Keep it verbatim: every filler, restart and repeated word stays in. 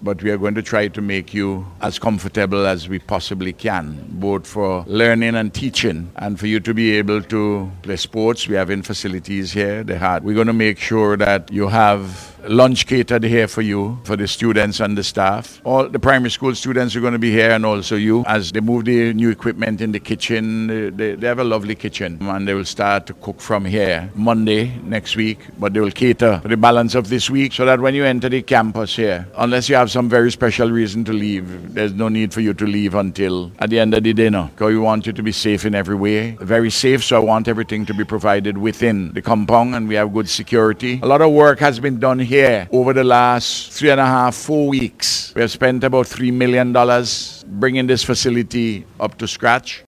but we are going to try to make you as comfortable as we possibly can, both for learning and teaching, and for you to be able to play sports. We have in facilities here. They had. We're going to make sure that you have lunch catered here for you, for the students and the staff. All the primary school students are going to be here, and also you, as they move the new equipment in the kitchen. They, they, they have a lovely kitchen, and they will start to cook from here Monday next week, but they will cater for the balance of this week, so that when you enter the campus here, unless you have some very special reason to leave, there's no need for you to leave until at the end of the dinner, because we want you to be safe in every way. Very safe, so I want everything to be provided within the compound, and we have good security. A lot of work has been done here over the last three and a half, four weeks. We have spent about three million dollars bringing this facility up to scratch.